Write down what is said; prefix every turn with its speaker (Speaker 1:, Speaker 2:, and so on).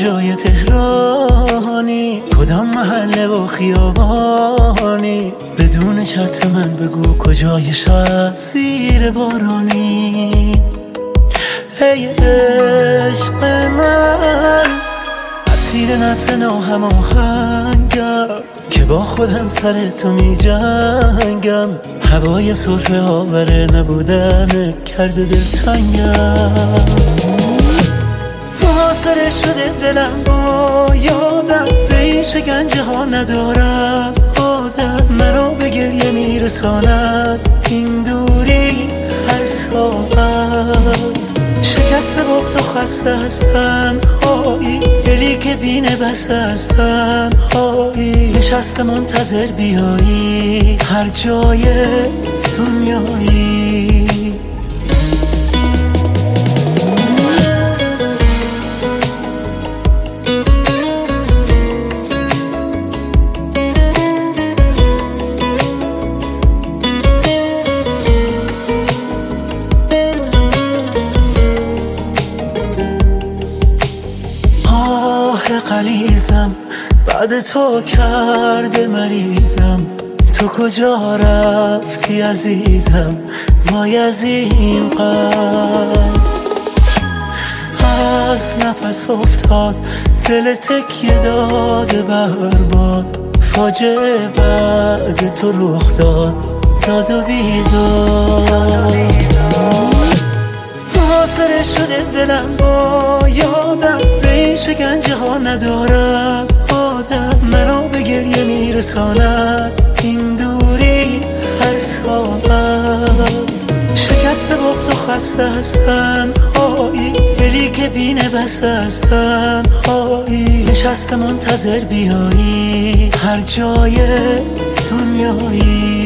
Speaker 1: کجای تهرانی، کدام محله و خیابانی، بدون چتر من بگو کجای شهر زیر بارانی. ای عشق من اسیر نبض ناهماهنگم که با خودم سر تو می جنگم، هوای سرفه آور نبودن کرده دلتنگم. محاصره شده دلم با یادم، به این شکنجه ها ندارم عادت، مرا به گریه میرساند این دوری هر ساعت. شکست بغض و خسته هستن هایی، دلی که بینه بسته هستن هایی، نشسته منتظر بیایی هر جای دنیایی. غلیظم بعد تو کرده مریضم، تو کجا رفتی عزیزم، وای از این قلب. از نفس افتاد دل تکیه داده برباد، فاجعه بعد تو رخ داد داد و بیداد. محاصره شده دلم با یادم، به این شکنجه ها ندارم عادت، مرا به گریه میرساند این دوری هر ساعت. شکست بغض و خسته هستن هایی، دلی که بینه بسته هستن هایی، نشسته منتظر بیایی هر جای دنیایی.